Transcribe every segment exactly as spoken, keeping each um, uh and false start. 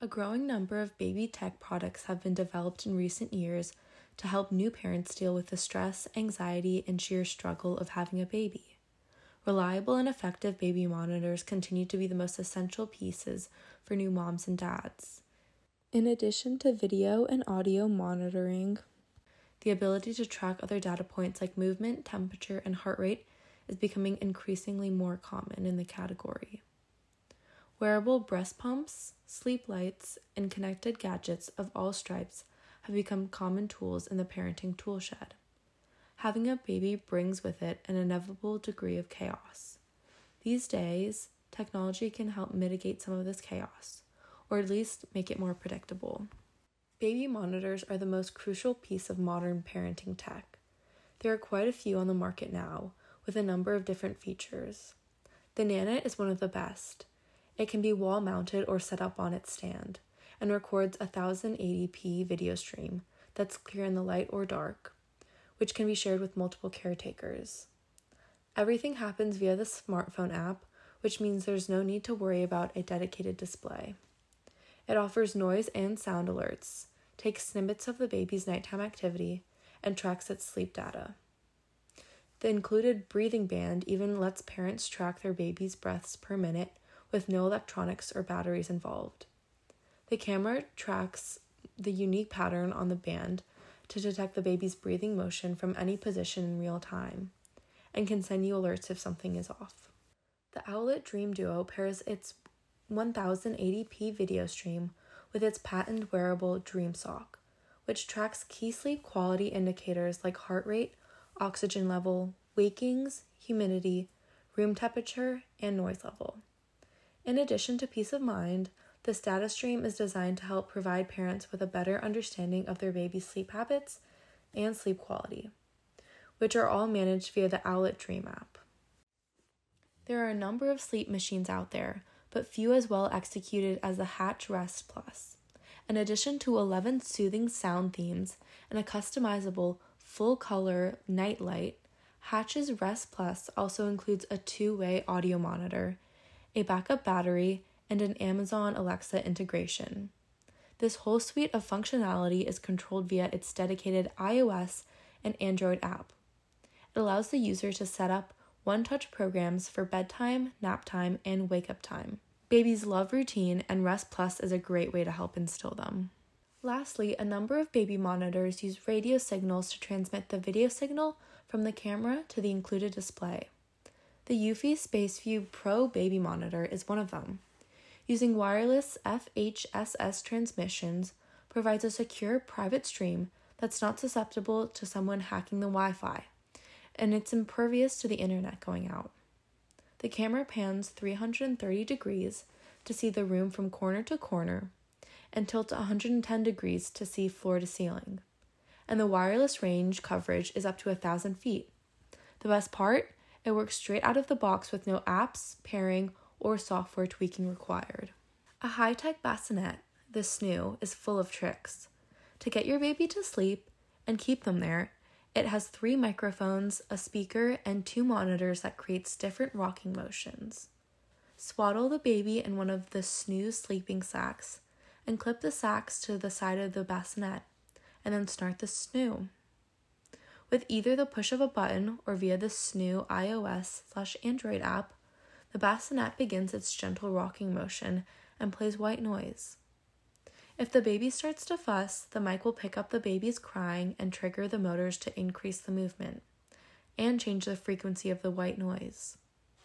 A growing number of baby tech products have been developed in recent years to help new parents deal with the stress, anxiety, and sheer struggle of having a baby. Reliable and effective baby monitors continue to be the most essential pieces for new moms and dads. In addition to video and audio monitoring, the ability to track other data points like movement, temperature, and heart rate is becoming increasingly more common in the category. Wearable breast pumps, sleep lights, and connected gadgets of all stripes have become common tools in the parenting toolshed. Having a baby brings with it an inevitable degree of chaos. These days, technology can help mitigate some of this chaos, or at least make it more predictable. Baby monitors are the most crucial piece of modern parenting tech. There are quite a few on the market now, with a number of different features. The Nanit is one of the best. It can be wall-mounted or set up on its stand, and records a ten eighty p video stream that's clear in the light or dark, which can be shared with multiple caretakers. Everything happens via the smartphone app, which means there's no need to worry about a dedicated display. It offers noise and sound alerts, takes snippets of the baby's nighttime activity, and tracks its sleep data. The included breathing band even lets parents track their baby's breaths per minute with no electronics or batteries involved. The camera tracks the unique pattern on the band to detect the baby's breathing motion from any position in real time, and can send you alerts if something is off. The Owlet Dream Duo pairs its ten eighty p video stream with its patent wearable Dream Sock, which tracks key sleep quality indicators like heart rate, oxygen level, wakings, humidity, room temperature, and noise level. In addition to peace of mind, the status stream is designed to help provide parents with a better understanding of their baby's sleep habits and sleep quality, which are all managed via the Owlet Dream app. There are a number of sleep machines out there, but few as well executed as the Hatch Rest Plus. In addition to eleven soothing sound themes and a customizable full-color night light, Hatch's Rest Plus also includes a two-way audio monitor, a backup battery, and an Amazon Alexa integration. This whole suite of functionality is controlled via its dedicated iOS and Android app. It allows the user to set up one-touch programs for bedtime, nap time, and wake-up time. Babies love routine, and Rest Plus is a great way to help instill them. Lastly, a number of baby monitors use radio signals to transmit the video signal from the camera to the included display. The Eufy SpaceView Pro Baby Monitor is one of them. Using wireless F H S S transmissions provides a secure private stream that's not susceptible to someone hacking the Wi-Fi, and it's impervious to the internet going out. The camera pans three hundred thirty degrees to see the room from corner to corner, and tilts one hundred ten degrees to see floor to ceiling, and the wireless range coverage is up to one thousand feet. The best part? It works straight out of the box with no apps, pairing, or software tweaking required. A high-tech bassinet, the S N O O, is full of tricks. To get your baby to sleep and keep them there, it has three microphones, a speaker, and two monitors that creates different rocking motions. Swaddle the baby in one of the S N O O sleeping sacks and clip the sacks to the side of the bassinet, and then start the S N O O. With either the push of a button or via the S N O O iOS slash Android app, the bassinet begins its gentle rocking motion and plays white noise. If the baby starts to fuss, the mic will pick up the baby's crying and trigger the motors to increase the movement and change the frequency of the white noise.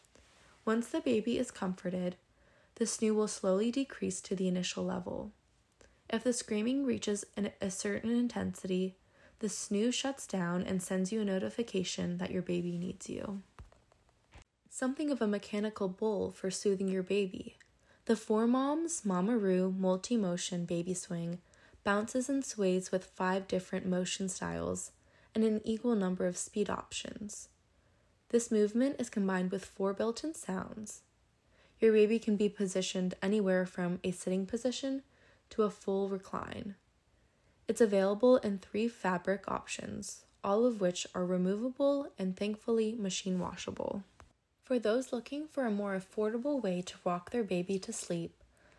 Once the baby is comforted, the S N O O will slowly decrease to the initial level. If the screaming reaches an, a certain intensity, the S N O O shuts down and sends you a notification that your baby needs you. Something of a mechanical bull for soothing your baby. The four moms Mamaroo multi-motion baby swing bounces and sways with five different motion styles and an equal number of speed options. This movement is combined with four built-in sounds. Your baby can be positioned anywhere from a sitting position to a full recline. It's available in three fabric options, all of which are removable and thankfully machine washable. For those looking for a more affordable way to rock their baby to sleep,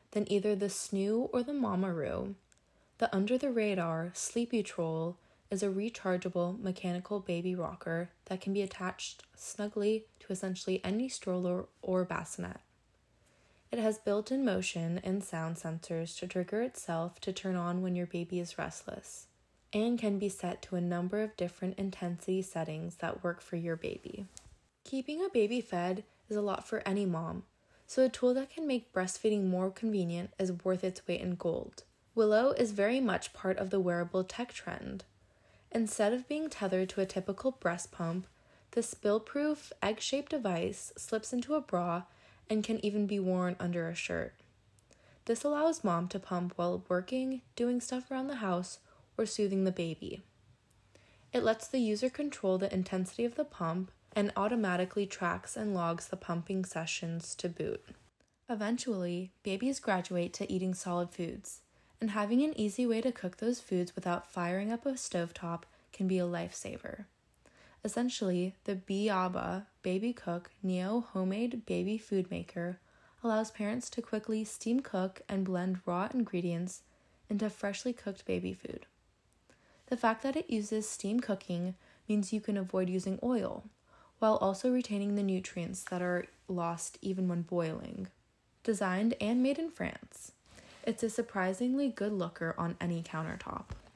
than either the Snoo or the Mamaroo. The under-the-radar Sleepytroll is a rechargeable mechanical baby rocker that can be attached snugly to essentially any stroller or bassinet. It has built-in motion and sound sensors to trigger itself to turn on when your baby is restless, and can be set to a number of different intensity settings that work for your baby. Keeping a baby fed is a lot for any mom, so a tool that can make breastfeeding more convenient is worth its weight in gold. Willow is very much part of the wearable tech trend. Instead of being tethered to a typical breast pump, the spill-proof, egg-shaped device slips into a bra and can even be worn under a shirt. This allows mom to pump while working, doing stuff around the house, or soothing the baby. It lets the user control the intensity of the pump and automatically tracks and logs the pumping sessions to boot. Eventually, babies graduate to eating solid foods, and having an easy way to cook those foods without firing up a stovetop can be a lifesaver. Essentially, the Biaba Baby Cook Neo Homemade Baby Food Maker allows parents to quickly steam cook and blend raw ingredients into freshly cooked baby food. The fact that it uses steam cooking means you can avoid using oil, while also retaining the nutrients that are lost even when boiling. Designed and made in France, it's a surprisingly good looker on any countertop.